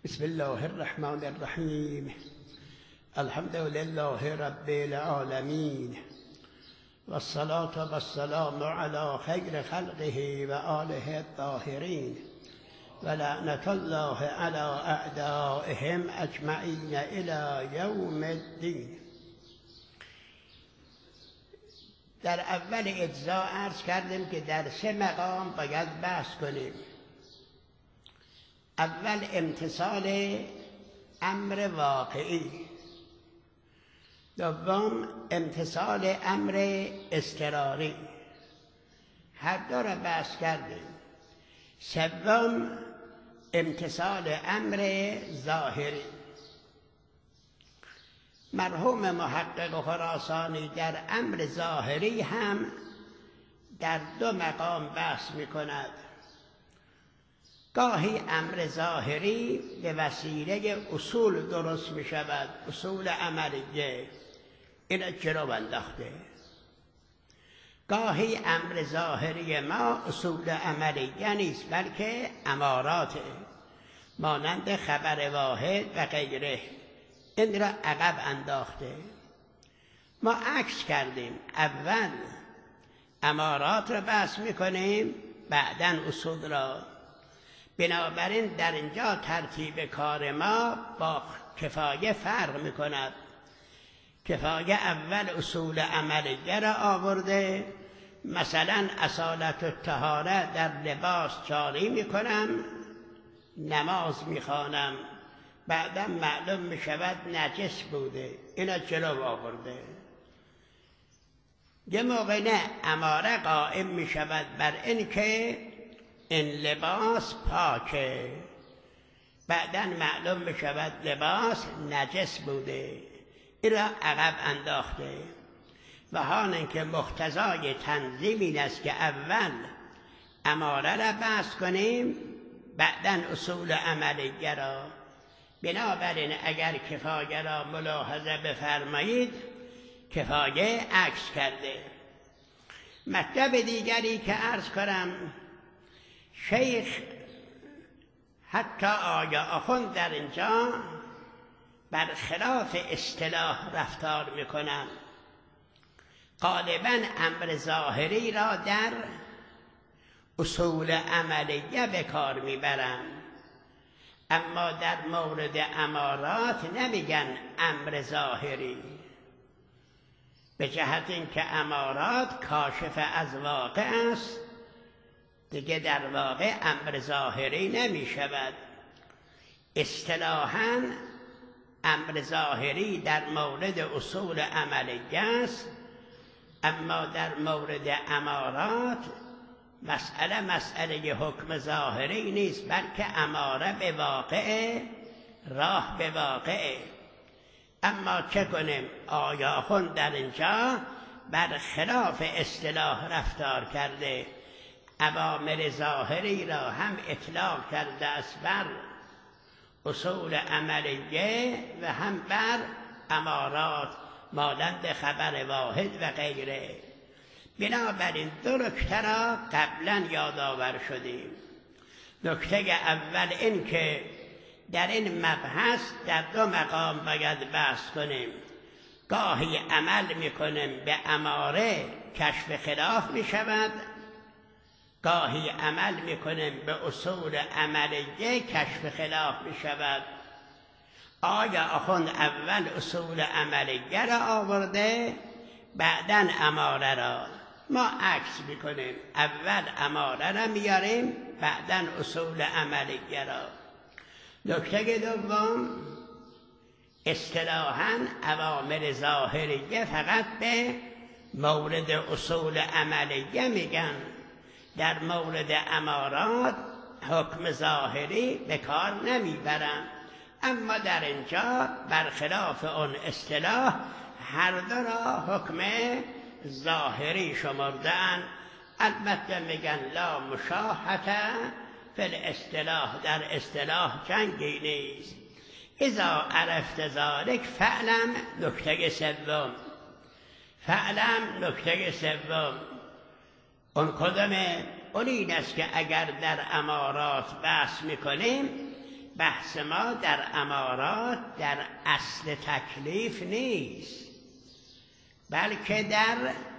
بسم الله الرحمن الرحیم. الحمد لله رب العالمین و الصلاة و السلام علی خیر خلقه و آله الطاهرین و لعنت الله علی اعدائهم اجمعین الی یوم الدین. در اول اجزا عرض کردیم که در 3 مقام باید بحث کنیم. اول امتثال امر واقعی، دوم امتثال امر اضطراری، هر دو را بحث کردیم. سوم امتثال امر ظاهری. مرحوم محقق خراسانی در امر ظاهری هم در 2 مقام بحث می کند. گاهی امر ظاهری به وسیله اصول درست می شود، اصول عملیه، این جلو انداخته. گاهی امر ظاهری ما اصول عملیه نیست بلکه اماراته، مانند خبر واحد و غیره، این را عقب انداخته. ما عکس کردیم، اول امارات را بحث می کنیم، بعداً اصول را. بنابراین در اینجا ترتیب کار ما با کفایه فرق می کند. کفایه اول اصول عملیه را آورده، مثلا اصالت الطهاره در لباس جاری می کنم، نماز می خوانم، بعدا معلوم می شود نجس بوده، اینا جلو آورده. یه موقع نه، اماره قائم می شود بر این که این لباس پاکه، بعدا معلوم می شود لباس نجس بوده، این را عقب انداخته. و حال که مقتضای تنظیم این است که اول اماره را بحث کنیم، بعدا اصول عملیه را. بنابراین اگر کفایه را ملاحظه بفرمایید، کفایه عکس کرده. مطلب دیگری که عرض کنم، شیخ حتی آیا آخوند در اینجا برخلاف اصطلاح رفتار میکنن. غالبا امر ظاهری را در اصول عملیه به کار میبرن، اما در مورد امارات نمیگن امر ظاهری، به جهت اینکه امارات کاشف از واقع است، دیگه در واقع امر ظاهری نمی شود. اصطلاحاً امر ظاهری در مورد اصول عملیه است، اما در مورد امارات مسئله حکم ظاهری نیست، بلکه اماره به واقع، راه به واقع. اما چه کنیم؟ آیا خود در اینجا برخلاف اصطلاح رفتار کرده، اوامر ظاهری را هم اطلاق کرده است بر اصول عملیه و هم بر امارات، مانند خبر واحد و غیره. بنابراین 2 نکته را قبلا یادآور شدیم. نکته اول این که در این مبحث در 2 مقام باید بحث کنیم. گاهی عمل میکنیم به اماره، کشف خلاف میشود، گاهی عمل میکنیم به اصول عملیه، کشف خلاف میشود. آیا آخوند اول اصول عملیه را آورده، بعداً اماره را؟ ما عکس میکنیم، اول اماره را میاریم، بعداً اصول عملیه را. نکته دوم، اصطلاحاً اوامر ظاهریه فقط به مورد اصول عملیه میگن، در مورد امارات حکم ظاهری به کار نمیبرن. اما در اینجا برخلاف اون اصطلاح هر 2 را حکم ظاهری شمردن. البته میگن لا مشاحته فی الاصطلاح، در اصطلاح جنگی نیست. اذا عرفت ذلک فعلم. نکته سوم، فعلم نکته سوم اون کدامه؟ اون این است که اگر در امارات بحث میکنیم بحث ما در امارات در اصل تکلیف نیست، بلکه در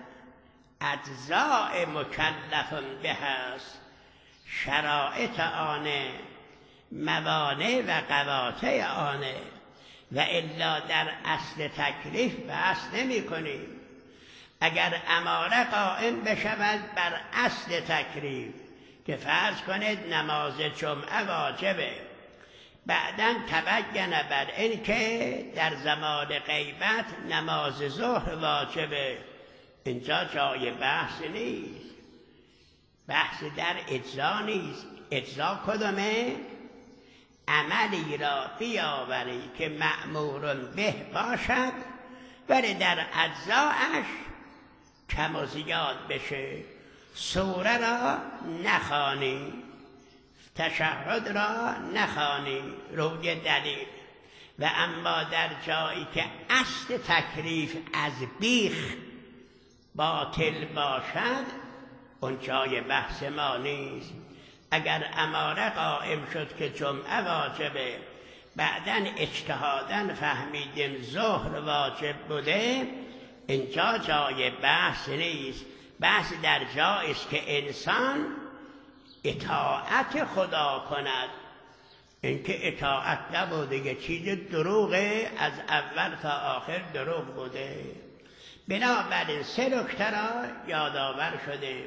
اجزاء مکلف به است، شرایط آنه، موانع و قواطع آنه، و الا در اصل تکلیف بحث نمی کنیم. اگر اماره قائم بشود بر اصل تکلیف که فرض کنید نماز جمعه واجبه، بعداً تبین بر این که در زمان غیبت نماز ظهر واجبه، اینجا جای بحث نیست، بحث در اجزا نیست. اجزا کدومه؟ عملی را بیاوری که مأمور به باشد ولی در اجزاش کم و زیاد بشه. سوره را نخوانی، تشهد را نخوانی، روی دلیل. و اما در جایی که اصل تکلیف از بیخ باطل باشد، اون جای بحث ما نیست. اگر اماره قائم شد که جمعه واجبه، بعداً اجتهاداً فهمیدیم ظهر واجب بوده، اینجا جای بحث نیست. بحث در جایی است که انسان اطاعت خدا کند. اینکه اطاعت نبوده، یه چیز دروغه، از اول تا آخر دروغ بوده. بنابراین 3 نکته را یادآور شدیم.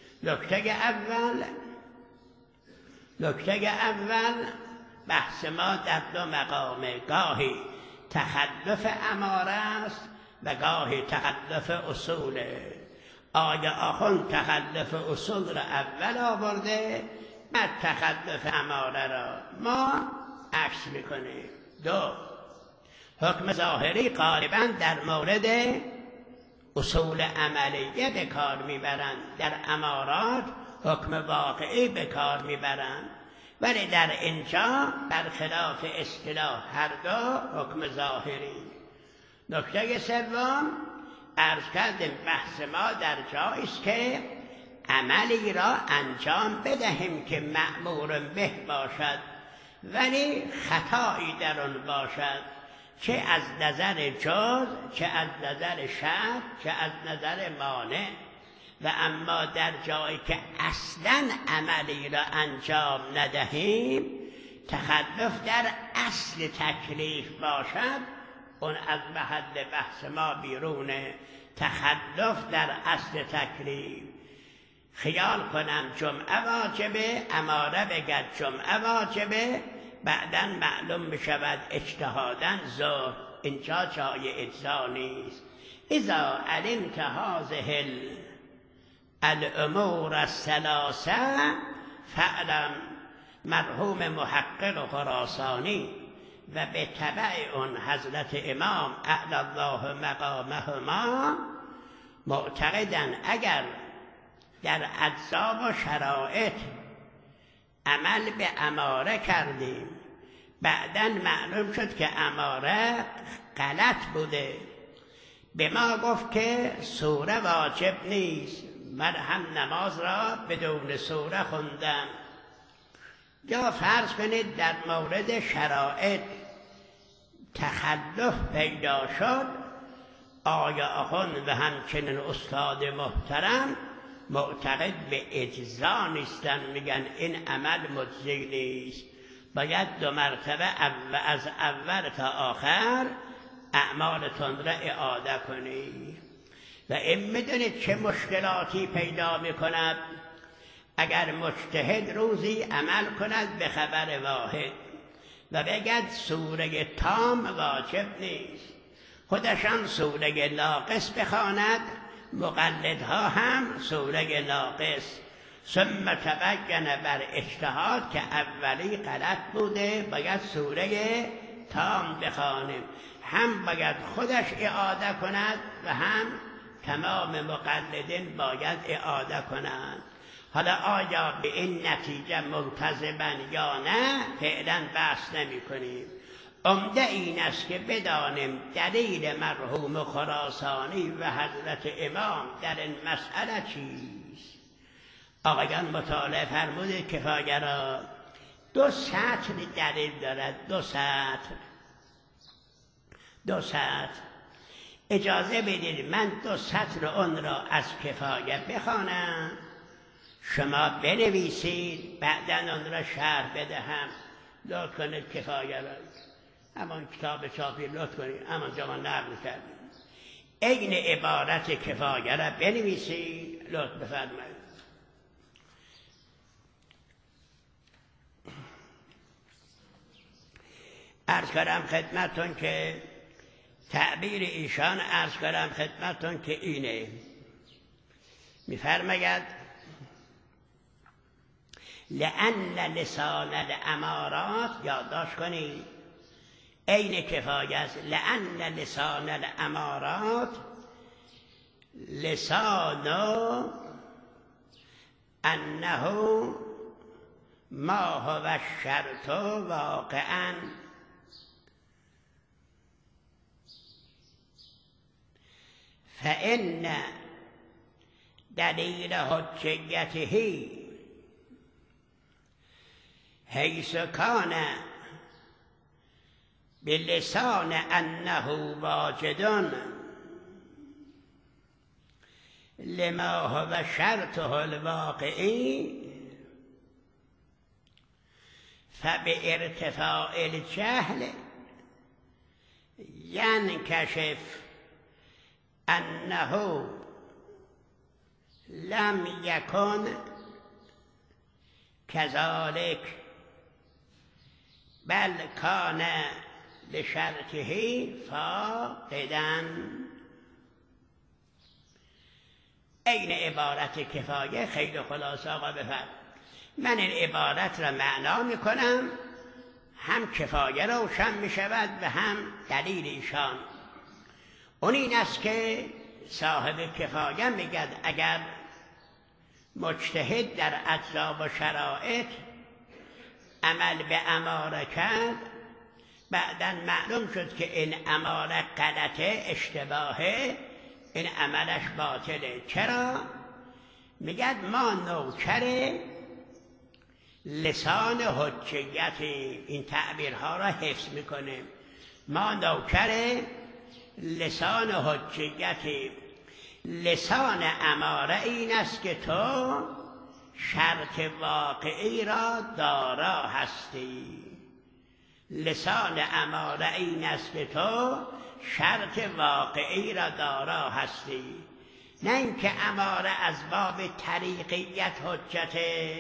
نکته اول بحث ما در 2 مقامه، گاهی تخلف اماره است و گاهی تخلف اصوله. آیا آخوند تخلف اصول را اول آورده، بعد تخلف اماره را ما عکس میکنیم. 2 حکم ظاهری غالباً در مورد اصول عملیه به کار میبرند، در امارات حکم واقعی به کار میبرند، ولی در اینجا برخلاف اصطلاح هر 2 حکم ظاهری. نکته سوم، عرض کردیم بحث ما در جایی است که عملی را انجام بدهیم که مأمور به باشد ولی خطایی در آن باشد، چه از نظر جز، چه از نظر شرط، چه از نظر مانع. و اما در جایی که اصلاً عملی را انجام ندهیم، تخلف در اصل تکلیف باشد، اون از محل بحث ما بیرونه. تخلف در اصل تکلیف، خیال کنم جمعه واجبه، اماره بگد جمعه واجبه، بعداً معلوم بشود اجتهاداً ظهر، اینجا جای اجزا نیست. اذا علمت هذه الامور الثلاثه فاعلم. مرحوم محقق خراسانی و به تبع اون حضرت امام اعلی الله مقامهما معتقدن اگر در اجزا و شرایط عمل به اماره کردیم، بعداً معلوم شد که اماره غلط بوده، به ما گفت که سوره واجب نیست، من هم نماز را بدون سوره خوندم. یا فرض کنید در مورد شرایط تخلف پیدا شد، آیا آخوند و همچنین استاد محترم معتقد به اجزا نیستن، میگن این عمل مجزی نیست، باید 2 مرتبه از اول تا آخر اعمالتون را اعاده کنی. و این میدونید چه مشکلاتی پیدا میکند؟ اگر مجتهد روزی عمل کند به خبر واحد و بگد سوره تام واجب نیست، خودشان سوره ناقص بخواند، مقلدها هم سوره ناقص، ثم تبین بر اجتهاد که اولی غلط بوده، باید سوره تام بخوانیم. هم باید خودش اعاده کند و هم تمام مقلدین باید اعاده کنند. حالا آیا به این نتیجه ملتزمن یا نه، فعلا بحث نمی کنیم. عمده این است که بدانیم دلیل مرحوم خراسانی و حضرت امام در این مسئله چیست. آقایان مطالعه فرمودید کفایه را. 2 سطر دلیل دارد، 2 سطر. اجازه بدید من 2 سطر اون را از کفایه بخوانم، شما بنویسید، بعداً اون را شرح بدهم. لطف کنید کفایه را همان کتاب چاپی لطف کنید، همان جا ما نقل کردیم، عین عبارت کفایه را بنویسید، لطف بفرمایید. عرض کردم خدمتون که تعبیر ایشان عرض کردم خدمتون که اینه، میفرماید لأن لسان الامارات، یادداشت کنید عین کفایه است، لأن لسان الامارات لسان انه ما هو الشرط واقعا فإن دلیل حجیته حیث کان بلسان انه واجد لما هو شرطه الواقعی فبارتفاع الجهل ینکشف انه لم یکن كذلك بل کان لشرطه فاقدا. این عبارت کفایه خیلی خلاصه آقا بفرد. من این عبارت را معنا میکنم، هم کفایه روشن میشود و هم دلیل ایشان. اون این است که صاحب کفایه میگد اگر مجتهد در اجزا و شرایط عمل به اماره کرد، بعداً معلوم شد که این اماره غلطه، اشتباهه، این عملش باطله. چرا؟ میگد ما نوکر لسان حجیت، این تعبیرها را حفظ میکنه، ما نوکر لسان حجیت. لسان اماره این است که تو شرط واقعی را دارا هستی. لسان اماره این است که تو شرط واقعی را دارا هستی، نه اینکه اماره از باب طریقیت حجت،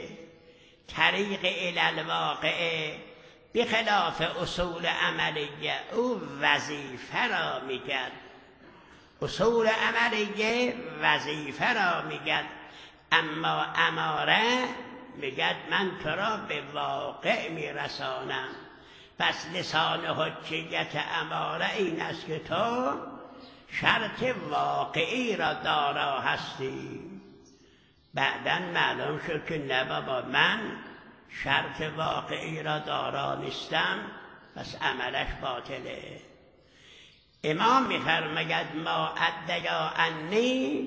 طریق الی الواقع، بخلاف اصول عملیه او وظیفه را میگد. اصول عملیه وظیفه را میگد، اما اماره میگد من تو را به واقع میرسانم. پس لسان حجیت اماره این است که تو شرط واقعی را دارا هستی. بعداً معلوم شد که نه بابا، من شرط واقعی را دارا نیستم، پس عملش باطله. امام میفرماید ما ادیا انی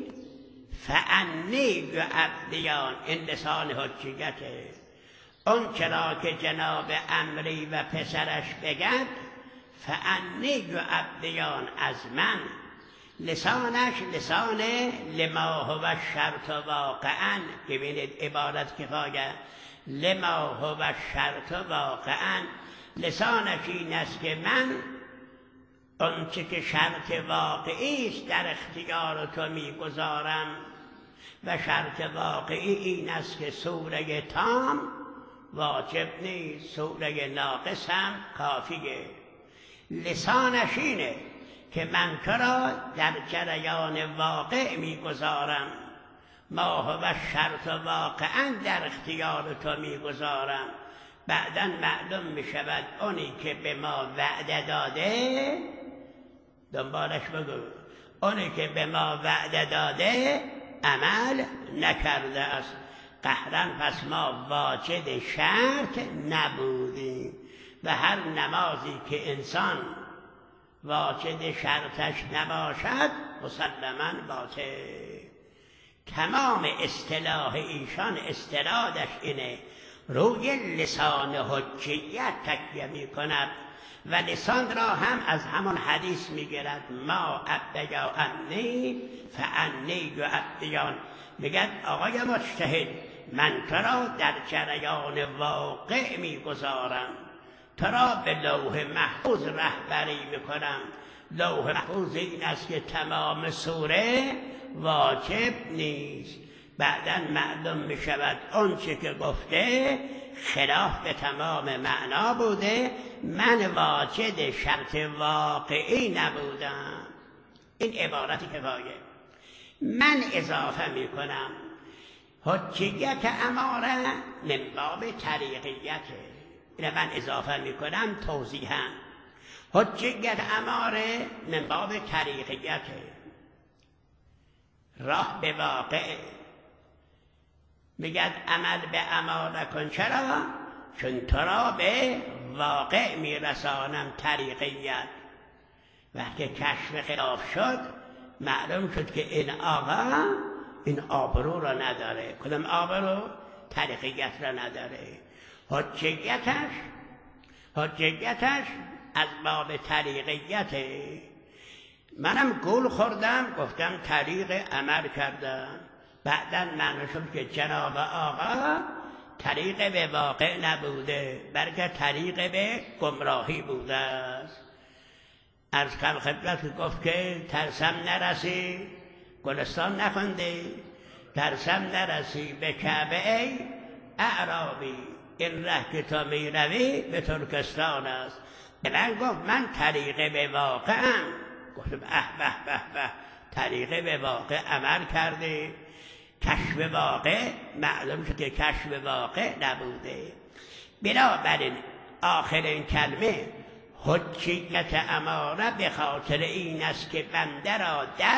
فانی یعبدیان، این لسان حجیته. اون چرا که جناب امری و پسرش بگد فانی یعبدیان، از من. لسانش لسان لما هو الشرط واقعا، ببینید عبارت کفایه، لما هو الشرط واقعا. لسانش این است که من اون چه که شرط واقعی است در اختیار تو میگذارم، و شرط واقعی این است که سوره تام واجب نیست، سوره ناقص هم کافیه. لسانش اینه که من تو را در جریان واقع میگذارم، ما هو شرط واقعا در اختیار تو میگذارم. بعداً معلوم میشود اونی که به ما وعده داده، دنبالش بگو، اونی که به ما وعده داده عمل نکرده است. قهرن پس ما واجد شرط نبودیم، و هر نمازی که انسان واجد شرطش نباشد مسلماً باطل. تمام اصطلاح ایشان اصطلاحش اینه، روی لسان حجیت تکیه می کند و لسان را هم از همان حدیث می گیرد ما ابدیا انی فانی یعدیان. میگد آقای مجتهد من تو را در جریان واقع می گذارم، تو را به لوح محفوظ رهبری می کنم. لوح محفوظ این است که تمام سوره واجب نیست، بعداً معلوم می شود آنچه که گفته خلاف به تمام معنا بوده، من واجد شرط واقعی نبودم. این عبارت کفایه. من اضافه می کنم حجیت اماره من باب طریقیته. این من اضافه می کنم توضیحاً. حجیت اماره من باب طریقیته، راه به واقع. میگد عمل به اماره کن. چرا؟ چون تو را به واقع میرسانم طریقیت. وقتی کشف خلاف شد معلوم شد که این آقا این آبرو را نداره. کدام آبرو؟ طریقیت را نداره. حجیتش از باب طریقیته. منم گول خوردم گفتم طریق عمل کردم، بعداً معلوم شد که جناب آقا طریق به واقع نبوده بلکه طریق به گمراهی بوده است. از کم خدمت گفت که ترسم نرسی گلستان نخونده، ترسم نرسی به کعبه ای اعرابی، این ره که تا می روی به ترکستان است. به من گفت من طریق به واقعم. گفتم به طریق به واقع عمل کرده. کشف واقع معلوم شد که کشف واقع نبوده. بنابراین آخرین کلمه حجیت اماره به خاطر این است که بنده را در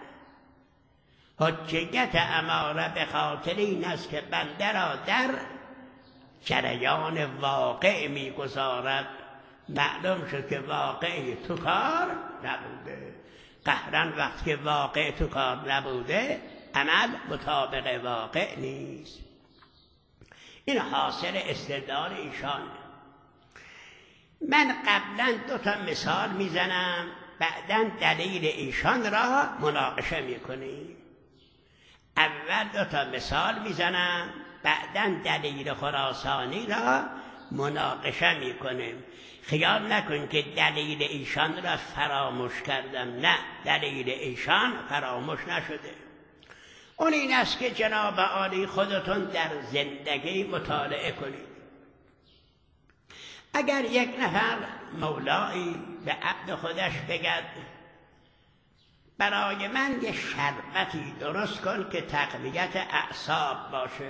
حجیت اماره به خاطر این است که بنده را در جریان واقع میگذارد. معلوم شد که واقع تو کار نبوده. قهرن وقتی که واقع تو کار نبوده عمل مطابق واقع نیست. این حاصل استدلال ایشان. من قبلا 2 مثال میزنم، بعدا دلیل ایشان را مناقشه میکنیم. اول 2 مثال میزنم، بعدا دلیل خراسانی را مناقشه میکنیم. خیال نکن که دلیل ایشان را فراموش کردم، نه، دلیل ایشان فراموش نشده. اون این است که جناب عالی خودتون در زندگی مطالعه کنید. اگر یک نفر مولایی به عبد خودش بگد برای من یه شربتی درست کن که تقویت اعصاب باشه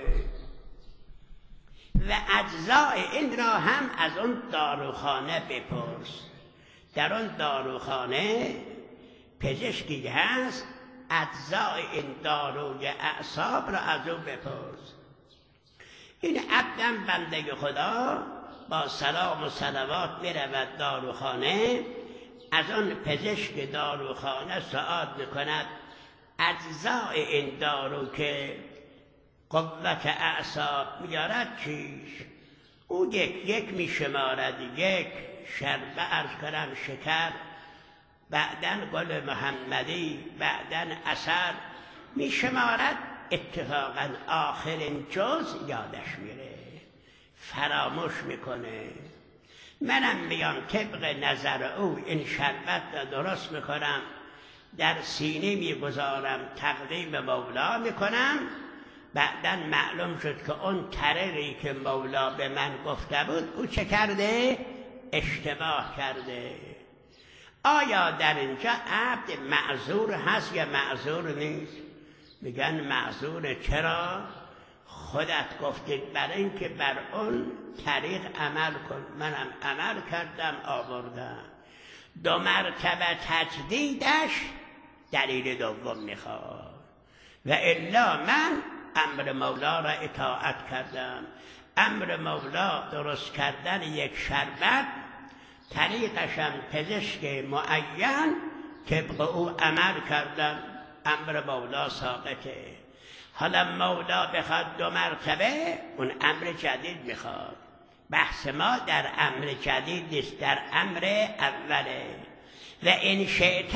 و اجزای این را هم از اون داروخانه بپرس، در اون داروخانه پزشکی هست، اجزای این داروی اعصاب را از او بپرس. این عبدم بنده خدا با سلام و صلوات میرود داروخانه، از آن پزشک داروخانه سؤال میکند اجزای این دارو که قوت اعصاب میارد چیش؟ او یک میشمارد، یک شربه عرض کنم شکر، بعدن گل محمدی، بعدن عسل میشمارد. اتفاقا آخرین جز یادش میره، فراموش میکنه. منم میام طبق نظر او این شربت را درست میکنم، در سینه میگذارم، تقدیم مولا میکنم. بعداً معلوم شد که اون طریقی که مولا به من گفته بود او چه کرده؟ اشتباه کرده. آیا در اینجا عبد معذور هست یا معذور نیست؟ میگن معذور. چرا؟ خودت گفتید برای اینکه بر اون طریق عمل کن. منم عمل کردم آوردم. 2 مرتبه تجدیدش دلیل دوم میخواد و الا من امر مولا را اطاعت کردم. امر مولا درست کردن یک شربت، طریقشم پزشک معین، طبق او عمل کردم، امر مولا ساقطه. حالا مولا بخواد 2 مرتبه، اون امر جدید میخواد. بحث ما در امر جدید نیست، در امر اوله. و ان شئت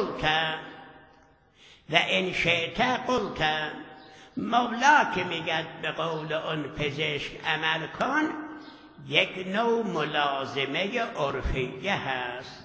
قلت مولا که میگه به قول اون پزشک عمل کن، یک نوع ملازمه عرفیه هست.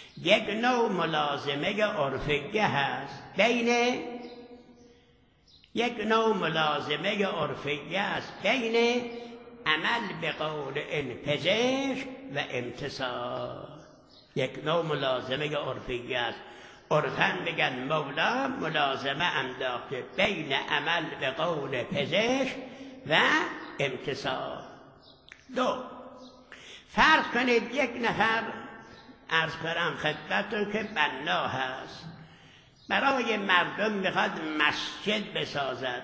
بین عمل به قول این پزشک و امتثال. یک نوع ملازمه عرفیه است. عرفاً میگن مولا ملازمه انداخته بین عمل به قول پزشک و امتثال. 2، فرض کنید یک نفر، عرض کنم خدمتتون که بنا هست، برای مردم میخواد مسجد بسازد.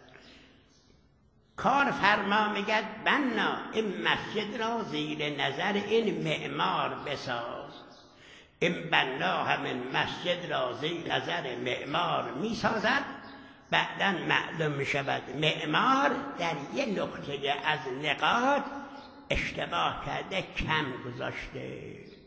کارفرما میگه بنا این مسجد را زیر نظر این معمار بساز. این بنا همین مسجد را زیر نظر معمار میسازد. بعداً معلوم میشود معمار در یه نقطه از نقاط اشتباه کرده، کم گذاشته.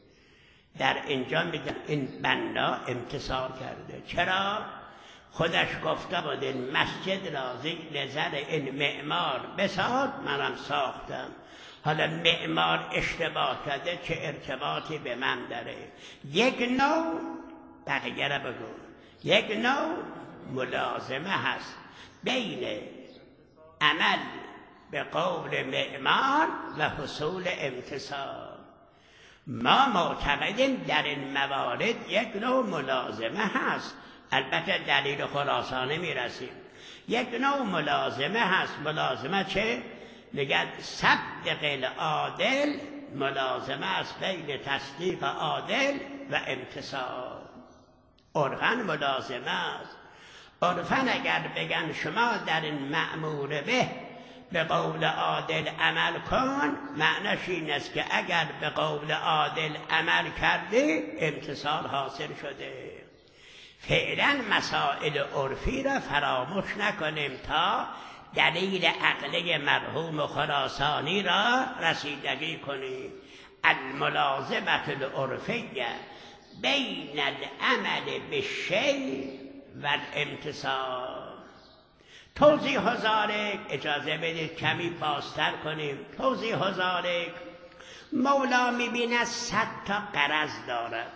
در اینجا میگن این بنا امتثال کرده. چرا؟ خودش گفته بود این مسجد را زیر نظر این معمار بساز، منم ساختم. حالا معمار اشتباه کرده، چه ارتباطی به من داره؟ یک نوع بقیه را بگو، یک نوع ملازمه هست بین عمل به قول معمار و حصول امتثال. ما معتقدیم در این موارد یک نوع ملازمه هست. البته دلیل خراسانه میرسیم. یک نوع ملازمه هست. ملازمه چه؟ میگن صدق العادل، ملازمه است بین تصدیق عادل و امتثال. عرفاً ملازمه است. عرفاً اگر بگن شما در این مأمور به قول عادل عمل کن، معنیش این است که اگر به قول عادل عمل کردی امتثال حاصل شده. فعلا مسائل عرفی را فراموش نکنیم تا دلیل عقلی مرحوم خراسانی را رسیدگی کنیم. الملازمة العرفیه بین العمل بالشیء و الامتثال. توضیح ذالک، اجازه بدید کمی بازتر کنیم. توضیح ذالک، مولا میبیند 100 تا غرض دارد.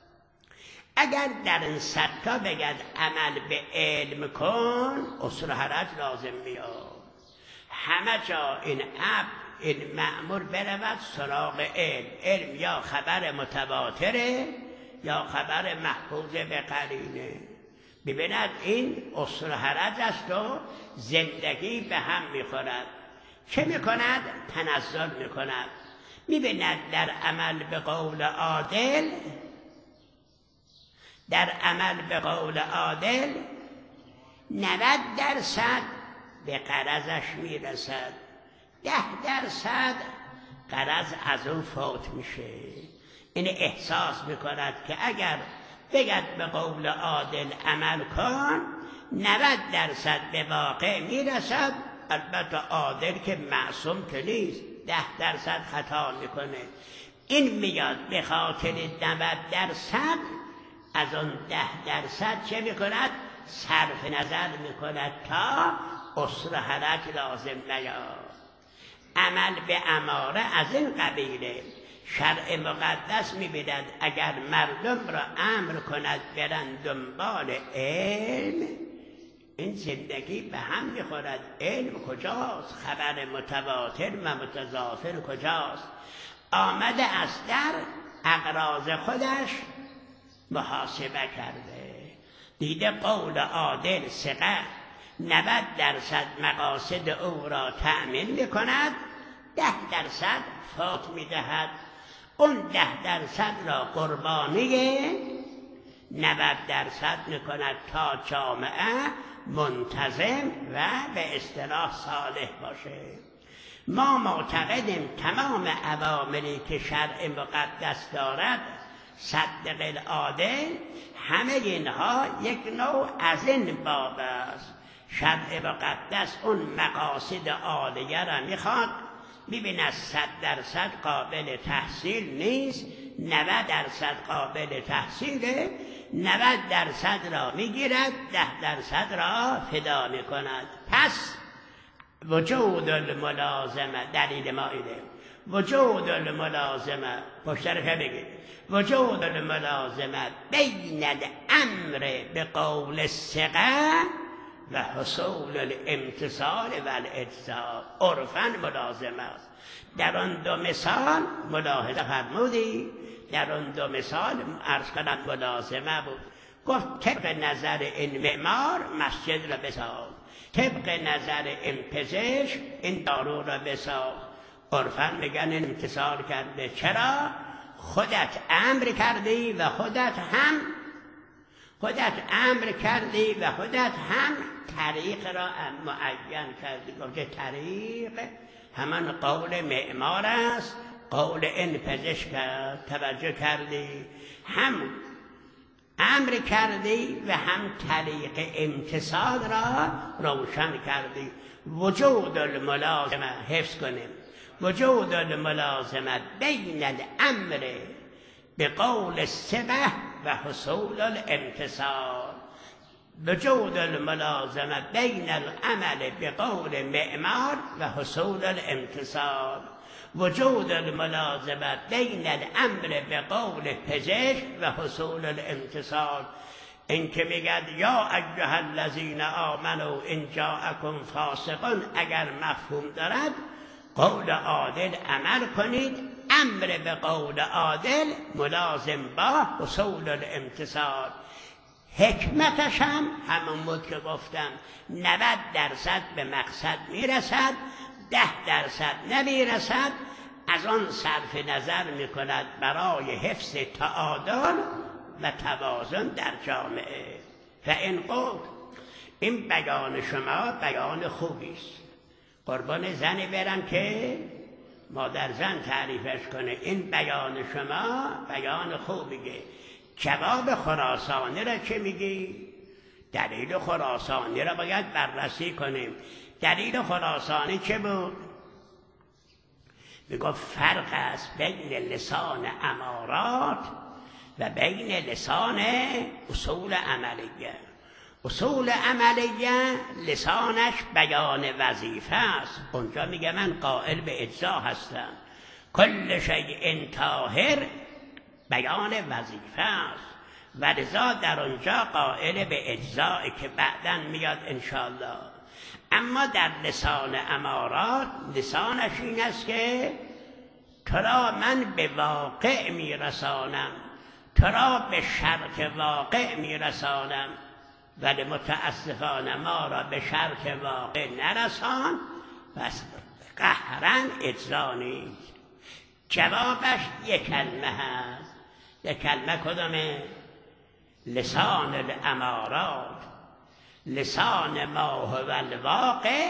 اگر در این 100 تا بگد عمل به علم کن، اصل حرج لازم میاد. همه جا این مأمور برود سراغ علم یا خبر متواتره یا خبر محفوظ به قرینه. ببیند این اصل حرج است و زندگی به هم میخورد. چه میکند؟ تنزل میکند. میبیند در عمل به قول عادل، در عمل به قول عادل 90% به غرضش میرسد، 10% غرض از اون فوت میشه. این احساس میکند که اگر بگد به قول عادل عمل کن 90% به واقع میرسد. البته عادل که معصوم که نیست، 10% خطا میکنه. این میاد به خاطر 90% از اون 10% چه میکند؟ صرف نظر میکند تا اصل حرج لازم نیاد. عمل به اماره از این قبیله. شرع مقدس میبیند اگر مردم را امر کند برن دنبال علم، این زندگی به هم میخورد. علم کجاست؟ خبر متواتر و متضافر کجاست؟ آمده است در اغراض خودش محاسبه کرده، دیده قول عادل ثقه 90% مقاصد او را تأمین میکند، 10% فوت میدهد. اون 10% را قربانی 90% میکند تا جامعه منتظم و به اصطلاح صالح باشه. ما معتقدیم تمام اوامری که شرع مقدس دارد، صدق العادل، همه اینها یک نوع از این باب است. شرع مقدس اون مقاصد عالیه را میخواد، میبیند 100% قابل تحصیل نیست، 90% قابل تحصیله، 90% را میگیرد، 10% را فدا میکند. پس وجود الملازمه، دلیل ما اینه، وجود الملازمه، پشترش بگید، وجود الملازمه بین الامر به قول الثقه و حصول الامتصال و الاجزاء. عرفاً ملازمه است. در آن دو مثال ملاحظه فرمودی، در آن دو مثال عرض کنم ملازمه بود. گفت طبق نظر این معمار مسجد را بساز، طبق نظر این پزشک این دارو را بساز. عرفاً میگن امتصال کرده. چرا؟ خودت امر کردی و خودت امر کردی و خودت هم طریق را معین کردی. گفته طریق همان قول معمار است، قول این پزشک توجه کردی، هم امر کردی و هم طریق امتصال را روشن کردی. وجود الملازمه، حفظ کنیم، وجود الملازمه بین الامر به قول الثقه و حصول الامتصال. وجود الملازمه بین العمل به قول معمار و حصول الامتصال. وجود الملازمه بین الامر به قول پزشک و حصول الامتصال. این که میگد یا ایها الذین آمنوا ان جاءکم فاسق، اگر مفهوم دارد قول عادل عمل کنید، امر به قول عادل ملازم با حصول الامتصال. حکمتش هم همون بود که گفتم، 90% به مقصد میرسد، 10% نمیرسد. از آن صرف نظر میکند برای حفظ تعادل و توازن در جامعه. فإن قلت، این بیان شما بیان خوبی است، قربان زنی برم که مادر زن تعریفش کنه. این بیان شما بیان خوبیه. جواب خراسانی را چه میگی؟ دلیل خراسانی را باید بررسی کنیم. دلیل خراسانی چه بود؟ میگفت فرق است بین لسان امارات و بین لسان اصول عملیه. اصول عملیه لسانش بیان وظیفه است. اونجا میگه من قائل به اجزا هستم. کل شیء طاهر بیان وظیفه است و لذا در اونجا قائل به اجزایی که بعداً میاد انشاءالله. اما در لسان امارات لسانش این است که تو را من به واقع میرسانم، تو را به شرط واقع میرسانم، ولی متاسفانه ما را به شرط واقع نرسان، پس قهرن اجزا نیست. جوابش یک کلمه هست. یک کلمه کدومه؟ لسان الامارات، لسان ما هو الواقع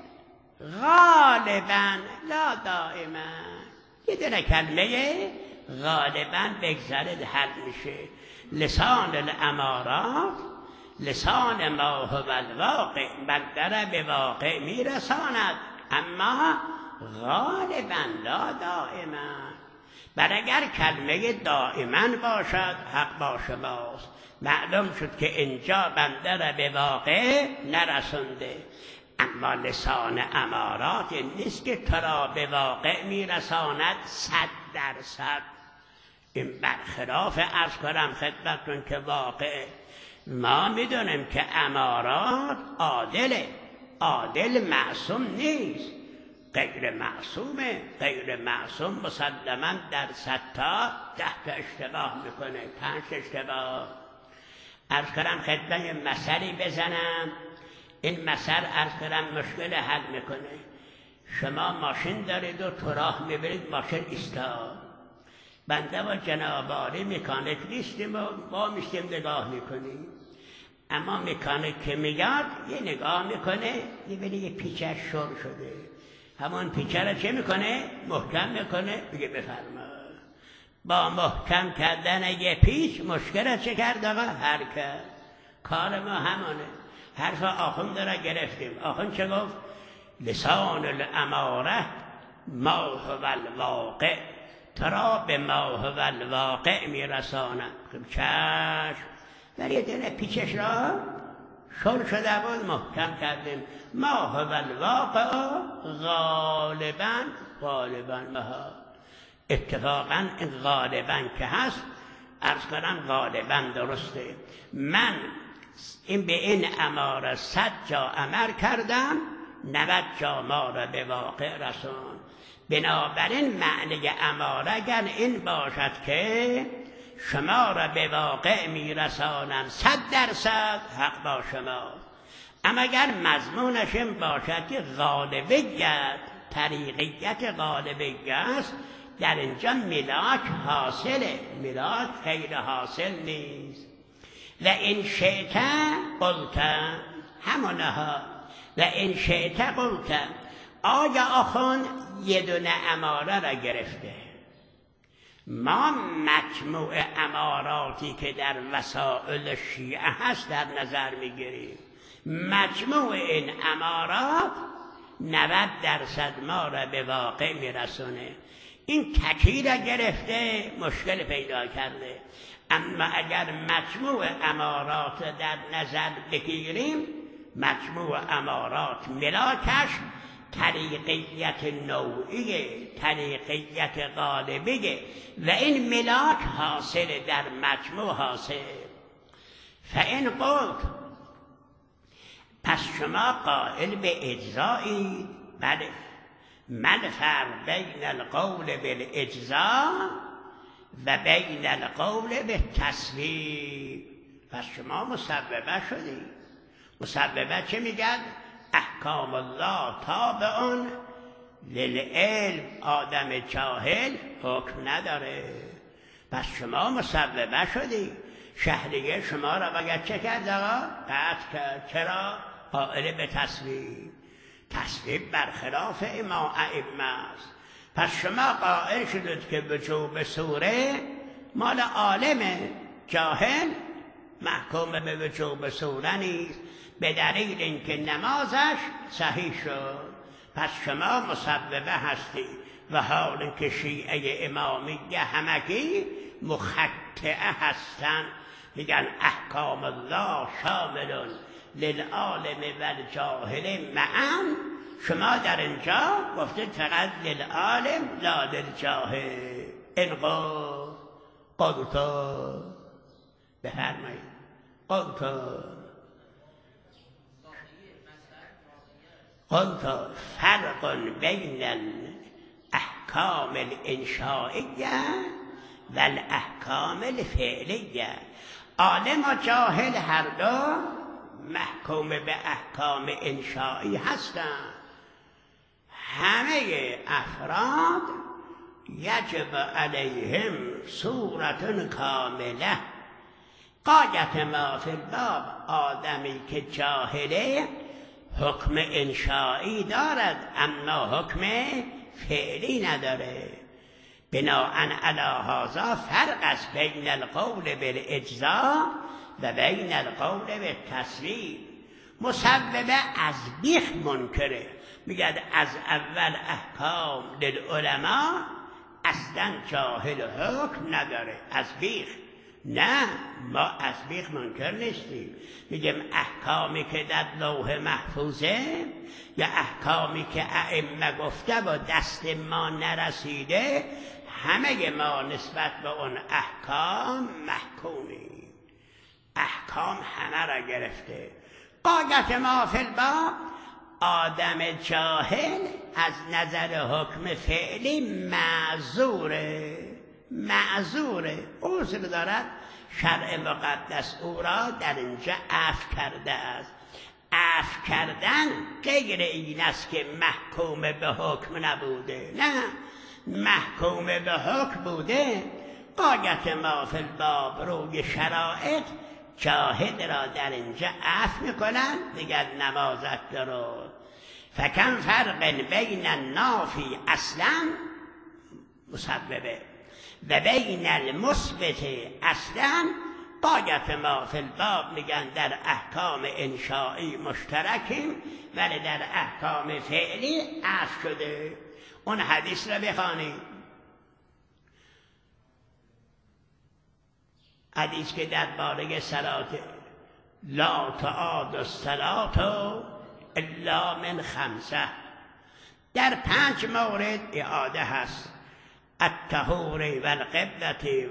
غالبا لا دائما. یه دونه کلمه غالبا بگذرد حل میشه. لسان الامارات لسان ما هو الواقع، بندر به واقع میرساند، اما غالبا لا دائما. بر اگر کلمه دائما باشد حق با شماست. معلوم شد که اینجا بنده را به واقع نرسونده. اما لسان امارات نیست که تو را به واقع میرساند 100%. این برخلاف عرض کنم خدمتتون که واقع ما میدونیم که امارات عادله، عادل معصوم نیست، غیر معصومه. غیر معصوم مسلما در 100 تا 10 تا اشتباه میکنه، 5 اشتباه. عرض کنم خدمت مثلی بزنم، این مثل عرض کنم مشکل حل میکنه. شما ماشین دارید و تو راه میبرید، ماشین ایستاد، بنده و جناب عالی مکانیک نیستیم و ما میشیم نگاه میکنیم. اما مکانیک که میاد یه نگاه میکنه، میبینه یه پیچه شور شده، همون پیچه را چه میکنه؟ محکم میکنه، بگه بفرما. با محکم کردن یه پیچ مشکل را چه کرد آقا؟ حل کرد. کار ما همونه. حرف آخوند را گرفتیم. آخوند چه گفت؟ لسان الاماره ما هو الواقع، تو را به ما هو الواقع میرساند. خب چشم، ولی دل پیچش را شل شده بود محکم کردیم. ما هو الواقع غالبا مها. اتفاقا این غالبا که هست، عرض کنم غالبا درسته. من این به این اماره 100 جا امر کردم، 90 جا ما را به واقع رسون. بنابراین معنی اماره اگر این باشد که شما را به واقع میرسانم 100% حق با شما. اما اگر مضمونش این باشد که غالبیت، طریقیت غالبیت است، در اینجا ملاک حاصله. ملاک غیر حاصل نیست. و این شئت قلت همونها. و این شئت قلت. آیا آخوند یه دونه اماره را گرفته؟ ما مجموع اماراتی که در وسائل شیعه هست در نظر میگیریم. مجموع این امارات 90% ما را به واقع میرسونه. این تکی را گرفته مشکل پیدا کرده. اما اگر مجموع امارات در نظر بگیریم، مجموع امارات ملاکش طریقیت نوعیه، طریقیت غالبیه و این ملاک حاصل در مجموع حاصل. فإن قلت، پس شما قائل به اجزایی؟ بله. من فرق بین القول بالاجزا و بین القول بالتصویب. پس شما مسببه شدید. مسببه چه میگن؟ احکام الله تابع للعلم. آدم جاهل حکم نداره. پس شما مسببه شدی. شهریه شما را باید چه کرد آقا؟ قطع کرد. چرا؟ قائل به تصویب. تصویب برخلاف ما ائمه است. پس شما قائل شدید که وجوب سوره مال عالم جاهل، محکوم به وجوب سوره نیست، به دلیل اینکه نمازش صحیح شد. پس شما مسببه هستی. و حال اینکه شیعه امامیه همگی مخطئه هستن، میگن احکام الله شامل للعالم و الجاهل معا. شما در اینجا گفتید فقط للعالم لا للجاهل. این قلت بفرمایید. قلت فرق بین الاحکام الانشائیه و الاحکام الفعلیه. عالم و جاهل هر دو محکوم به احکام انشائی هستند. همه افراد یجب علیهم صورت کامله. غایت ما فی الباب، آدمی که جاهله حکم انشائی دارد اما حکم فعلی نداره. بناءً علی هذا فرق است بین القول بالاجزا و بین القول بالتصویب. مسببه از بیخ منکره، میگه از اول احکام للعلماء اصلا جاهل حکم نداره. از بیخ نه، ما از بیخ منکر نیستیم. میگیم احکامی که در لوح محفوظه یا احکامی که ائمه گفته و دست ما نرسیده، همه ما نسبت به اون احکام محکومیم. احکام همه را گرفته. غایت ما فی الباب، آدم جاهل از نظر حکم فعلی معذوره، عذر دارد. شرع مقدس او را در اینجا عفو کرده است. عفو کردن غیر این است که محکوم به حکم نبوده، نه، محکوم به حکم بوده. غایت ما فی الباب روی شرایط جاهل را در اینجا عفو میکنن، دیگر نمازت درست. فکم فرق بین النافی اصلا مسببه و بین المثبت اصلا قایت ما فی الباب میگن در احکام انشائی مشترکیم، ولی در احکام فعلی عطف شده. اون حدیث را بخوانید، حدیث که درباره صلات لا تعاد الصلاة الا من خمسه، در 5 مورد اعاده هست: الطهور و القبلة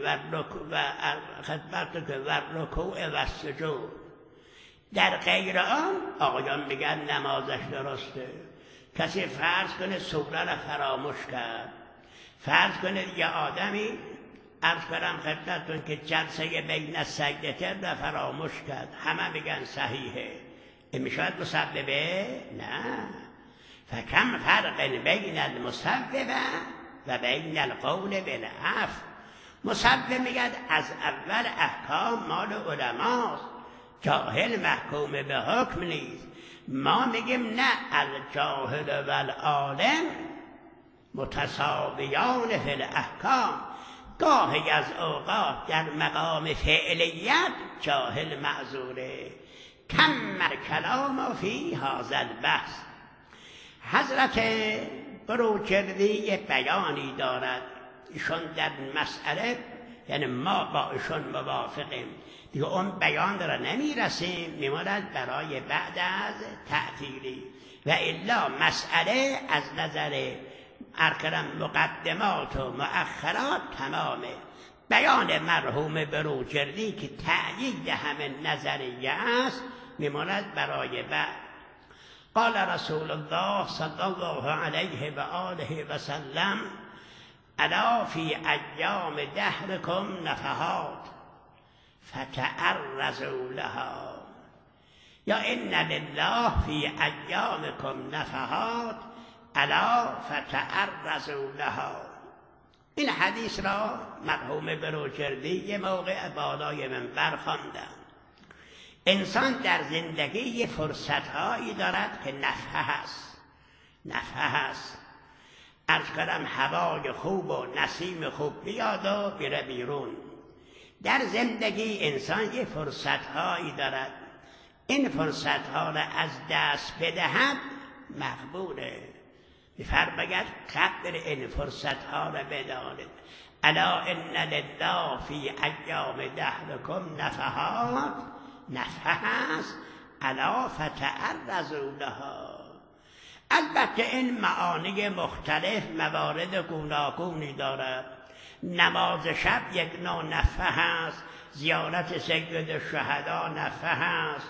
و الرکوع و السجود. در غیر آن آقایان میگن نمازش درسته. کسی فرض کنه سوره را فراموش کرد، فرض کنه یه آدمی عرض کنم خدمتتون که جلسه بین السجدتین را فراموش کرد، همه میگن صحیحه. این میشود مسببه؟ نه. فکم فرق بین المسببه و بین القول بالعفو. مسبب میگن از اول احکام مال علماست، جاهل محکوم به حکم نیست. ما میگیم نه، الجاهل و العالم متساویان فی الاحکام. گاهی از اوقات در مقام فعلیت جاهل معذوره. کم کلام فی هذا البحث. حضرت بروجردی بیانی دارد، ایشون در مسئله، یعنی ما با ایشون موافقیم دیگه، اون بیان را نمیرسیم، میماند برای بعد از تعطیلی. و الا مسئله از نظر ارکرم مقدمات و مؤخرات تمامه. بیان مرحوم بروجردی که تأیید همه نظریه است میماند برای بعد. قال رسول الله صلی الله علیه و آله و سلم: الا فی ایام دهرکم نفحات فتعرضوا لها، یا ان لله فی ایامکم نفحات الا فتعرضوا لها. این حدیث را مرحوم بروجردی یه موقع بالای منبر خواندند. انسان در زندگی فرصت‌هایی دارد که نفحه هست. عرض کردم هوای خوب و نسیم خوب بیاد و بره بیرون. در زندگی انسان یه فرصت‌هایی دارد، این فرصت‌ها را از دست بدهد مقبوله. می‌فرماید قدر این فرصت‌ها را بدانید. الا ان لله فی ایام دهرکم نفحات، نفحه است، الا فتعرضوا لها. البته این معانی مختلف موارد گوناگونی دارد. نماز شب یک نوع نفحه است، زیارت سید الشهدا نفحه است،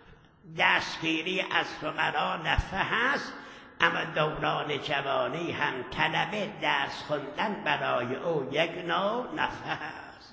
دستگیری از فقرا نفحه است. اما دوران جوانی هم طلب درس خوندن برای او یک نوع نفحه است.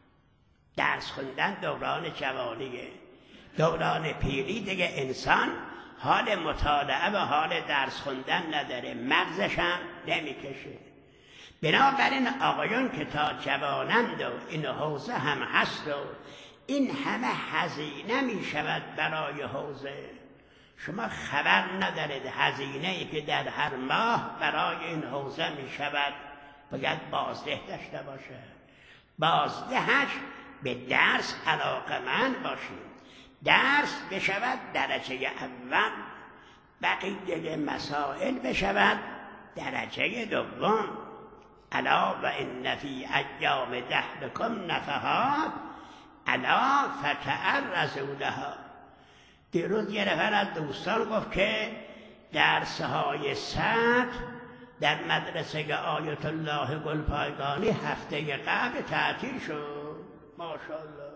درس خوندن دوران جوانیه. دوران پیری دیگه انسان حال مطالعه و حال درس خوندن نداره، مغزش هم نمیکشه. بنابراین آقایون که تا جوانند و این حوزه هم هست و این همه هزینه می شود برای حوزه، شما خبر ندارید هزینه‌ای که در هر ماه برای این حوزه می شود باید بازده داشته باشه. بازدهش به درس علاقه‌مند باشیم، درس بشود درجه اول، بقیه مسائل بشود درجه دوم. الا و ان فی ایام دهرکم نفحات الا فتعرضوا لها. دیروز یه نفر از دوستان گفت که درس‌های سطح در مدرسه آیت الله گلپایگانی هفته قبل تعطیل شد. ماشاءالله.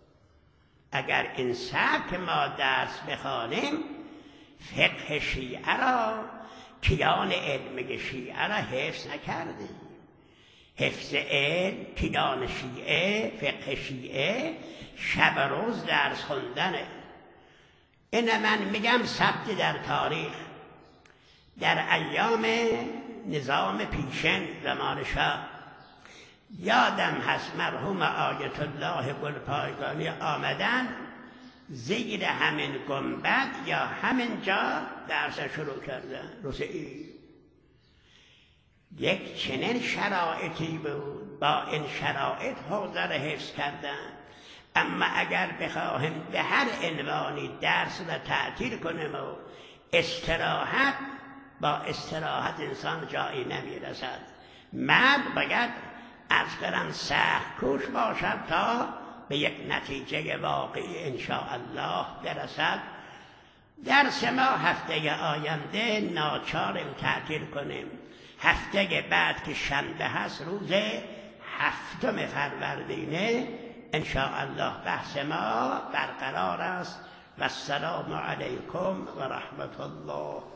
اگر این سبک ما درس بخوانیم، فقه شیعه را، کیان علم شیعه را حفظ نکردیم. حفظ علم، کیان شیعه، فقه شیعه شب روز درس خوندنه. این من میگم ثبت در تاریخ. در ایام نظام پیشین زمان شاه یادم هست مرحوم آیت الله گلپایگانی آمدن زیر همین گنبد یا همین جا درس شروع کردن. روز عید یک چنین شرایطی بود، با این شرایط حوزه را حفظ کردن. اما اگر بخواهیم به هر عنوانی درس را تعطیل کنیم و استراحت، با استراحت انسان جایی نمیرسد. مرد باید از کنم سخت کوش باشد تا به یک نتیجه واقعی انشاءالله برسد. درس ما هفته آینده ناچاریم تعطیل کنیم. هفته بعد که شنبه هست، روز 7 فروردینه، انشاءالله بحث ما برقرار است. و السلام علیکم و رحمت الله.